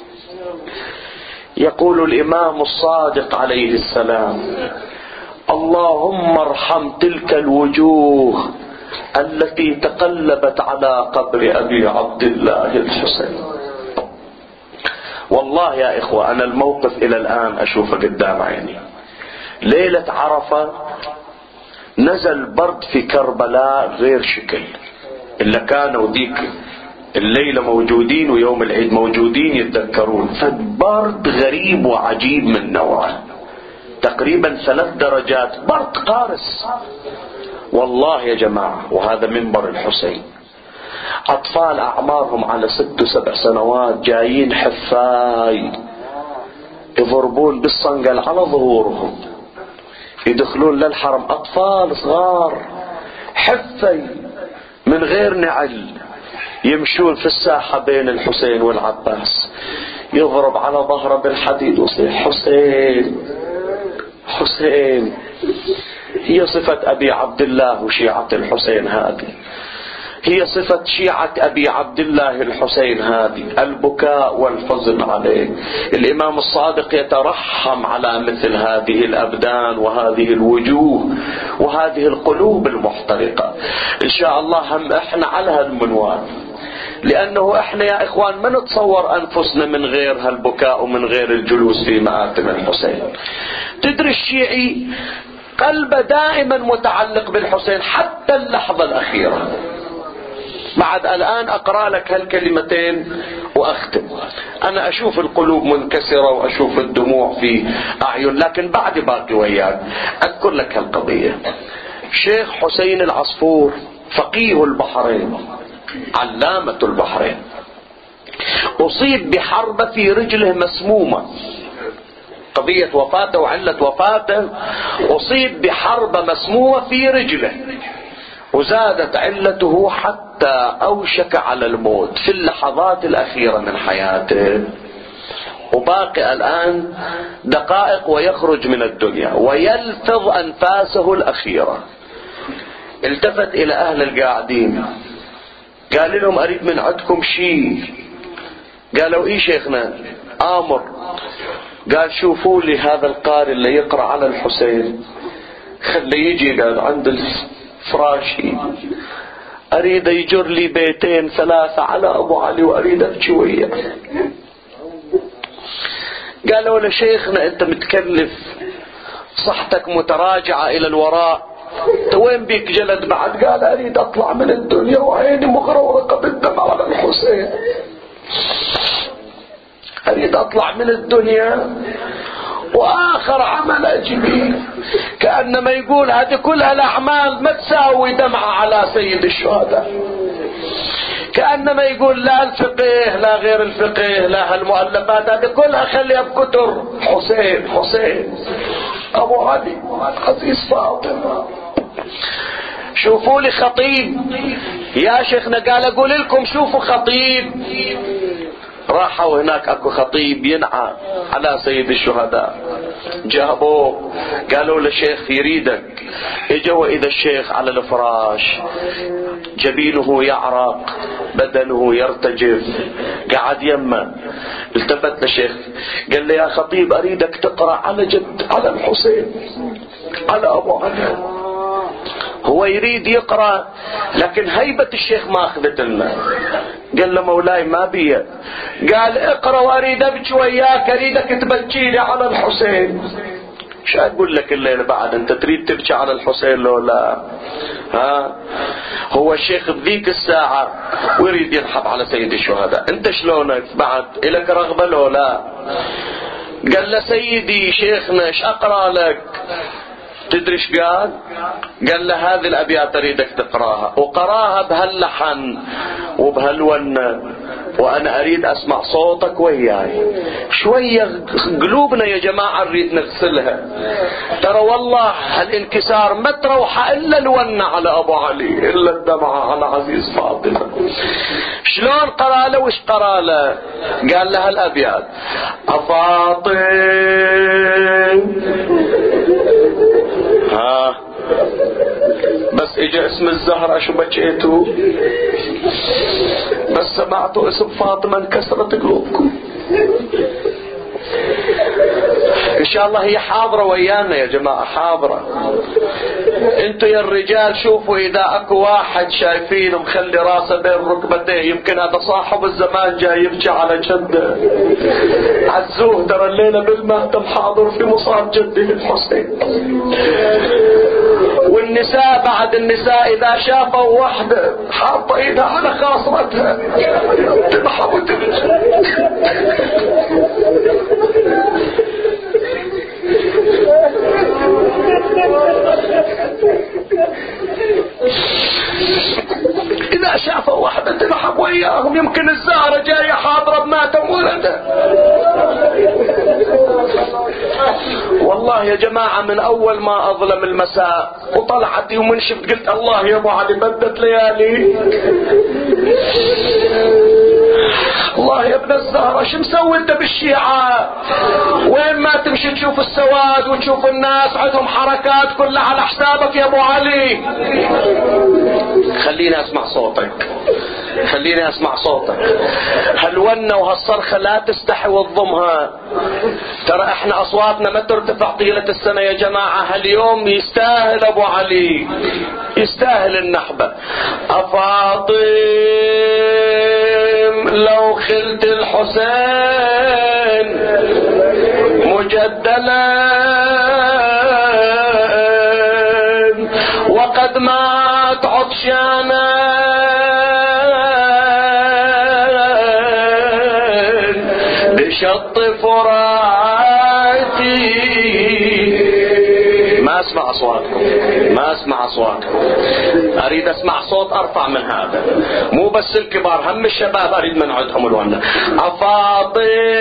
يقول الامام الصادق عليه السلام: اللهم ارحم تلك الوجوه التي تقلبت على قبر ابي عبد الله الحسين. والله يا اخوة انا الموقف الى الان اشوفه قدام عيني. ليلة عرفة نزل برد في كربلاء غير شكل، الا كانوا ديك الليلة موجودين ويوم العيد موجودين يتذكرون. فبرد غريب وعجيب من نوعه، تقريبا ثلاث درجات برد قارس. والله يا جماعة وهذا منبر الحسين، اطفال اعمارهم على ست وسبع سنوات جايين حفاي يضربون بالصنقل على ظهورهم، يدخلون للحرم اطفال صغار حفي من غير نعل، يمشون في الساحة بين الحسين والعباس، يضرب على ظهره بالحديد ويصيح حسين حسين. هي صفة ابي عبد الله وشيعة الحسين هذه، هي صفة شيعة ابي عبد الله الحسين هذه، البكاء والحزن عليه. الامام الصادق يترحم على مثل هذه الابدان وهذه الوجوه وهذه القلوب المحترقة. ان شاء الله هم احنا على هالمنوال، لانه احنا يا اخوان ما نتصور انفسنا من غير هالبكاء ومن غير الجلوس في مآتم الحسين. تدري الشيعي قلبه دائما متعلق بالحسين حتى اللحظة الاخيرة. بعد الان اقرأ لك هالكلمتين واختم. انا اشوف القلوب منكسرة واشوف الدموع في اعين، لكن بعد باقي وياك اذكر لك هالقضية. شيخ حسين العصفور فقيه البحرين علامة البحرين اصيب بحربة في رجله مسمومة، قضية وفاته وعلة وفاته اصيب بحربة مسمومة في رجله، وزادت علته حتى اوشك على الموت في اللحظات الاخيرة من حياته، وباقي الان دقائق ويخرج من الدنيا ويلفظ انفاسه الاخيرة. التفت الى اهل القاعدين قال لهم اريد من عندكم شيء. قالوا ايه شيخنا؟ امر. قال شوفوا لي هذا القارئ اللي يقرأ على الحسين خليه يجي قال عند فراشي، اريد يجر لي بيتين ثلاثة على ابو علي واريد ابكي وياه. قالوا له شيخنا انت متكلف، صحتك متراجعة الى الوراء، وين بيك جلد بعد؟ قال اريد اطلع من الدنيا وعيني مغرورقة بالدم على الحسين، اريد اطلع من الدنيا واخر عمل اجي. كأنما يقول هذه كلها الاعمال ما تساوي دمعة على سيد الشهداء، كأنما يقول لا الفقه لا غير الفقه لا هالمؤلفات هذه كلها خليها بكتر. حسين حسين ابو علي عزيز فاطمة. شوفوا لي خطيب يا شيخنا. قال اقول لكم شوفوا خطيب. راحوا هناك اكو خطيب ينعى على سيد الشهداء. جابوه قالوا للشيخ يريدك. اجوا اذا الشيخ على الفراش جبينه يعرق بدنه يرتجف قعد يمه. التفت للشيخ قال لي يا خطيب اريدك تقرأ على جد على الحسين على ابو علي. هو يريد يقرأ لكن هيبة الشيخ ما اخذت لنا. قال له مولاي ما بي. قال اقرأ واريد ابكي وياك اريدك تبكيني على الحسين. شو اقول لك الليل بعد انت تريد تبكي على الحسين لو لا؟ ها هو الشيخ بذيك الساعة ويريد ينحب على سيد الشهداء. انت شلونك بعد الك رغبة لو لا؟ قال له سيدي شيخنا ايش اقرأ لك؟ تدري ايش قال؟ قال له هذه الابيات اريدك تقراها. وقراها بهاللحن وبهالونه وانا اريد اسمع صوتك وياي. شوية قلوبنا يا جماعة نريد نغسلها. ترى والله هالانكسار ما تروح الا الونه على ابو علي الا الدمعة على عزيز فاطمة. شلون قرا له وش قرا له؟ قال له هالابيات افاطم ها بس اجى اسم الزهرة شو بكيتوا؟ بس سمعتوا اسم فاطمة انكسرت قلوبكم. ان شاء الله هي حاضرة ويانا يا جماعة حاضرة. انتوا يا الرجال شوفوا اذا اكو واحد شايفين مخلي راسه بين ركبتيه يمكن هذا صاحب الزمان جاي يبكي على جده. عزوه ترى الليلة بالمهتم حاضر في مصاب جده الحسين. والنساء بعد النساء اذا شافوا وحدة حاطة ايدها على خاصرتها تضحك وتبكي. إذا شافوا واحدة تلحق وياهم يمكن الزهرة جاية حاضرة بماتم ولده. والله يا جماعة من أول ما أظلم المساء وطلعت يوم من شفت قلت الله يا أبو علي بدت ليالي. الله يا ابن الزهرة شو مسوي انت بالشيعة؟ وين ما تمشي تشوف السواد وتشوف الناس عندهم حركات كلها على حسابك يا ابو علي. خليني اسمع صوتك خليني اسمع صوتك. هالونة وهالصرخة لا تستحي وتضمها. ترى احنا اصواتنا ما ترتفع طيلة السنة يا جماعة. هاليوم يستاهل ابو علي يستاهل النحبة. افاطم لو خلت الحسين مجدلا وقد مات عطشانا بشط فراتي. ما اسمع اصواتكم ما اسمع اصواتكم. اريد اسمع صوت ارفع من هذا. مو بس الكبار هم الشباب اريد من عندهم الونه. افاطم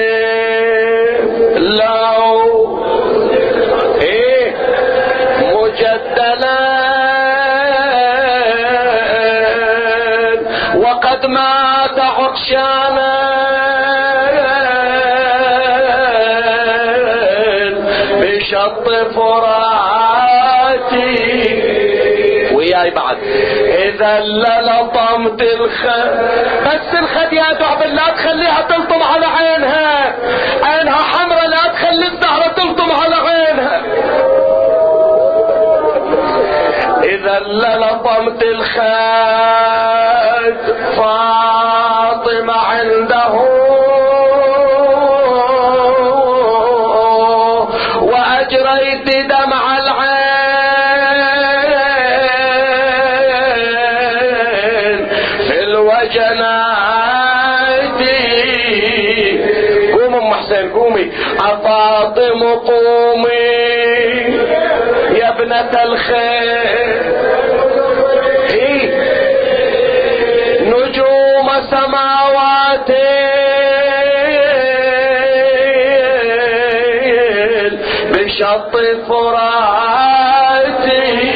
لو ايه مجدلا وقد مات عطشانا بشط فراتي. وياي بعد اذا لطمت الخد بس الخد يا دعب لا تخليها تلطم على عينها. عينها حمرة لا تخلي الزهرة تلطم على عينها. اذا لطمت الخد فاطمة عنده واجريت دمع العين في الوجنات. قوم ام حسين قومي. افاطم قومي يا ابنة الخير. إيه؟ نجوم الطيف راتي.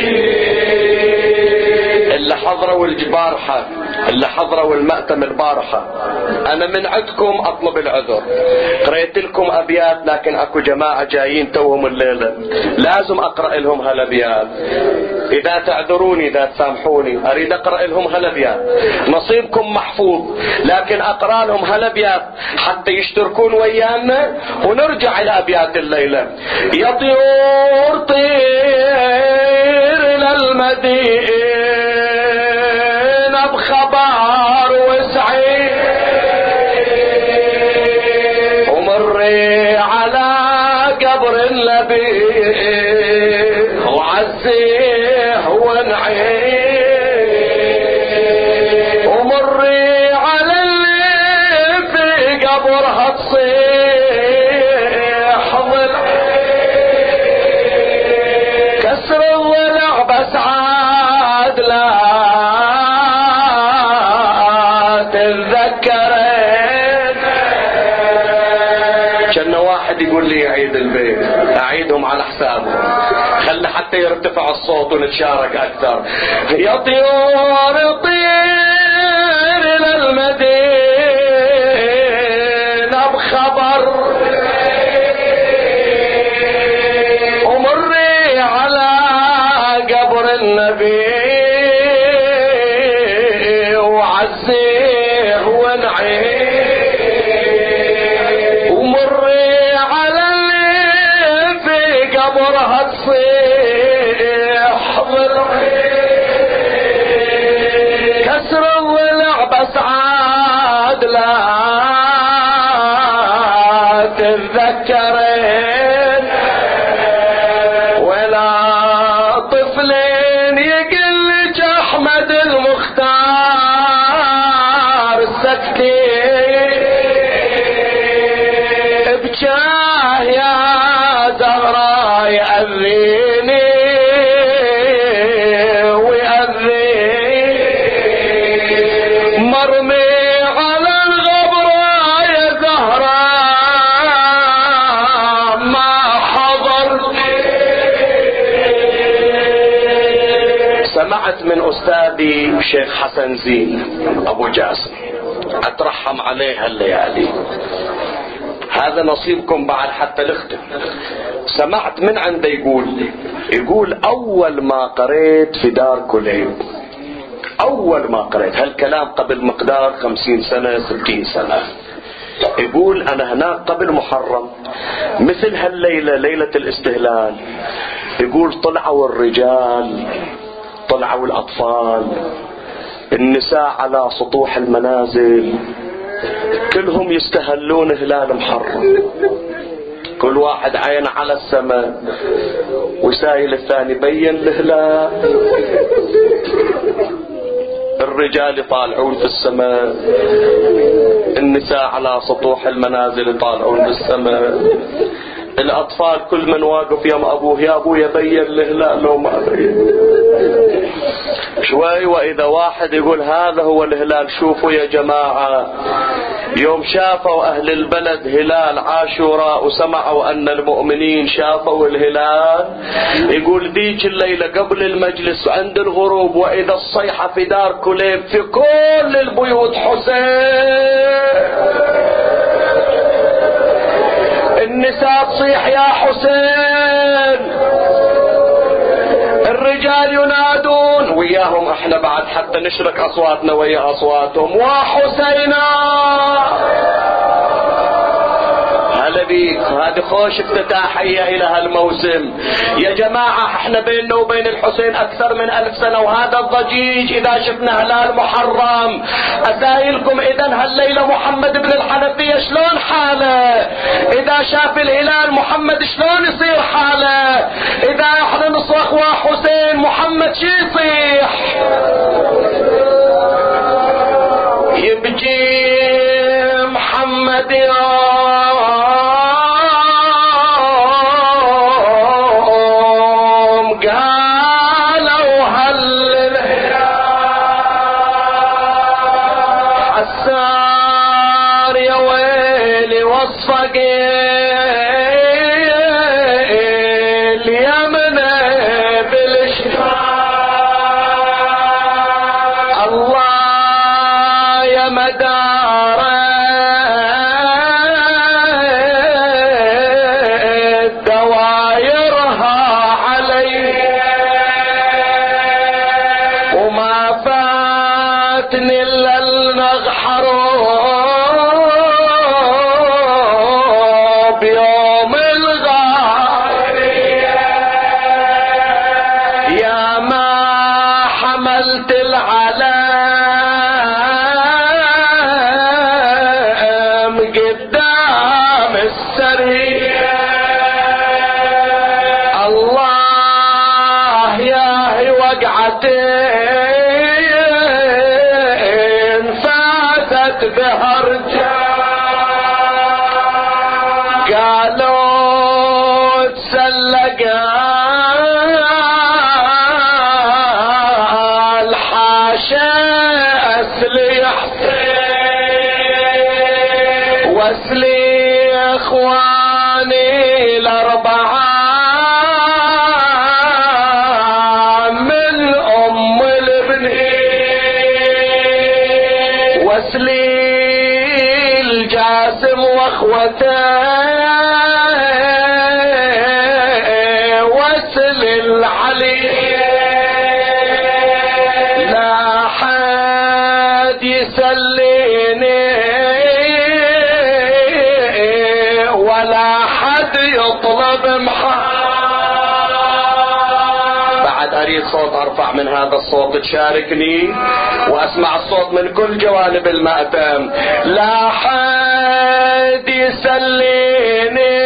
اللي حضروا البارحة اللي حضروا المأتم البارحة انا من عندكم اطلب العذر. قريت لكم ابيات لكن اكو جماعة جايين توهم الليلة لازم اقرأ لهم هالابيات. اذا تعذروني اذا تسامحوني اريد اقرأ لهم هالابيات. نصيبكم محفوظ لكن اقرأ لهم هالابيات حتى يشتركون ويانا ونرجع الى ابيات الليلة. يا طيور طير للمدينة بخبر وسعي ومري على قبر النبي وعزيه ونعي ومري على اللي في قبرها تصيح ضلع كسر الضلع بس عاد لا تتذكرين. كان واحد يقول لي اعيد البيت اعيدهم على حسابه خلي حتى يرتفع الصوت ونتشارك اكثر. يا طيور طير للمدينة بخبر ومري على قبر النبي وعزيه ونعي ومري على اللي في قبرها تصيح ضلع كسر الضلع بس عاد لا تتذكرين ولا طفلين يقلك احمد المختار سكتي بجاه يا زهراء يأذيني ويأذي مرمي على الغبرة يا زهراء ما حضر. سمعت من أستاذي شيخ حسن زين أبو جاسم أترحم عليه هالليالي هذا نصيبكم بعد حتى نختم. سمعت من عنده يقول يقول أول ما قريت في دار كليب أول ما قريت هالكلام قبل مقدار خمسين سنة ستين سنة يقول أنا هناك قبل محرم مثل هالليلة ليلة الاستهلال يقول طلعوا الرجال طلعوا الأطفال النساء على سطوح المنازل كلهم يستهلون هلال محرم كل واحد عين على السماء وسائل الثاني بين الهلال. الرجال يطالعون في السماء النساء على سطوح المنازل يطالعون في السماء الأطفال كل من واقف يم أبوه يا أبوه يبين الهلال لو ما بين شوي. وإذا واحد يقول هذا هو الهلال شوفوا يا جماعة يوم شافوا أهل البلد هلال عاشوراء وسمعوا أن المؤمنين شافوا الهلال يقول ذيك الليلة قبل المجلس عند الغروب وإذا الصيحة في دار كليب في كل البيوت حسين النساء تصيح يا حسين الرجال ينادون وياهم احنا بعد حتى نشرك اصواتنا ويا اصواتهم وحسينا. هلا بيك هذه خوش افتتاحية الى هالموسم يا جماعة. احنا بيننا وبين الحسين اكثر من الف سنة وهذا الضجيج اذا شفنا هلال محرم. اسائلكم اذا هالليلة محمد بن الحنفية شلون حاله؟ اذا شاف الهلال محمد شلون يصير حاله؟ اذا احنا نصرخ وحسين محمد شي يصيح؟ يبكي محمد يا فاتني الحروب يوم الغالية يا ما حملت العلام قدام السرية الله يا وقعتين فاتت بهرجة قالوا تسلق الحاشا اسلحتي واسلي اخواني الاربعه الجاسم واخوته واسل العلي لا حد يسليني ولا حد يطلب محا. بعد اريد صوت ارفع من هذا الصوت تشاركني واسمع الصوت من كل جوانب المأتم. لا حد يسليني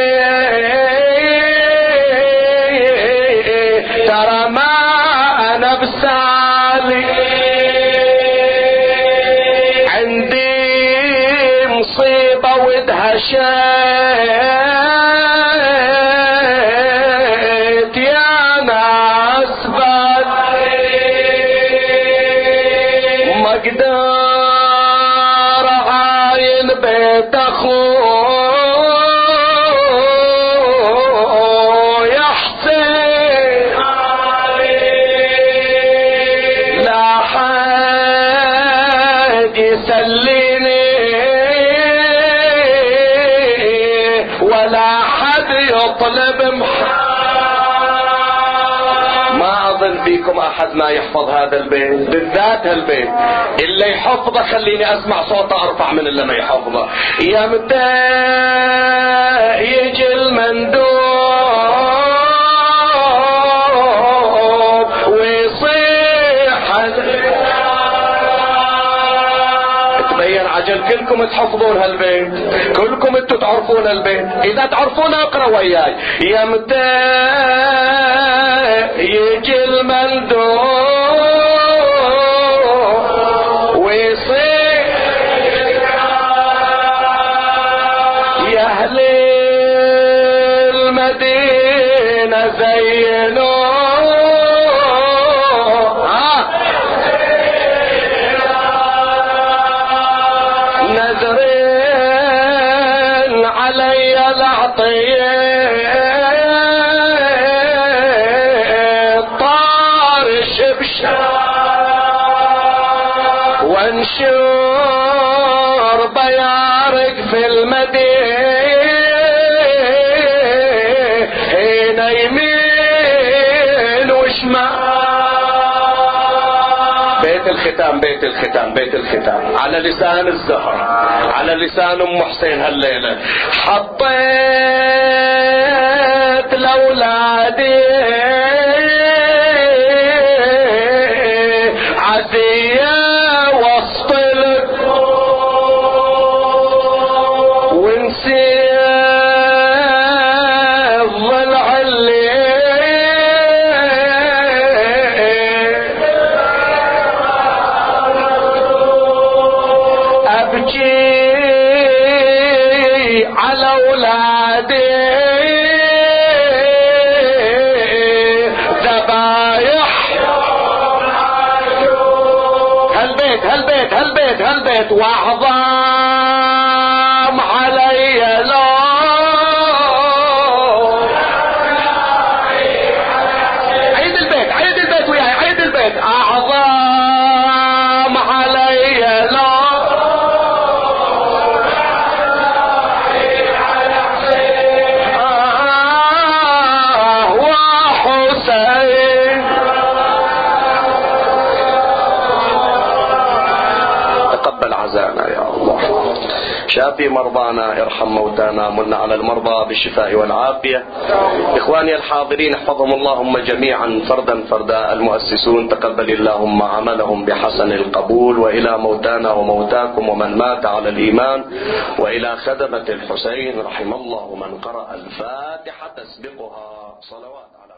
ترى ما انا بسالي عندي مصيبة ودهشت يا ناس ما اقدر عاين بيت اخوي يا حسين لا حد يسليني ولا حد يطلب محا. ما اظن فيكم احد ما يحفظ هذا البيت، بالذات هالبيت اللي يحفظه خليني اسمع صوته ارفع من اللي ما يحفظه. يا متى يجي المندوب ويصيح تبين عجل كلكم تحفظون هالبيت، كلكم انتوا تعرفون البيت، اذا تعرفون اقرأ وياي. يا متى يجي المندوب ويصيح يا اهل المدينة زينوا نذرين علي العطية طار شبشب وانشر بيارق في المدينة يمين وشمال. بيت الختام بيت الختام بيت الختام على لسان الزهر على لسان ام حسين هالليله. حطيت لاولادي عزيه وسط ونسيت ضلع على اولادي ذبايح. هالبيت هالبيت هالبيت هالبيت واعظم علي لو عيد البيت عيد البيت وياي عيد البيت. اعظم علي لو شافي مرضانا، ارحم موتانا، من على المرضى بالشفاء والعافية. إخواني الحاضرين احفظهم اللهم جميعا فردا فردا. المؤسسون تقبل اللهم عملهم بحسن القبول، وإلى موتانا وموتاكم ومن مات على الإيمان، وإلى خدمة الحسين رحم الله من قرأ الفاتحة تسبقها صلوات على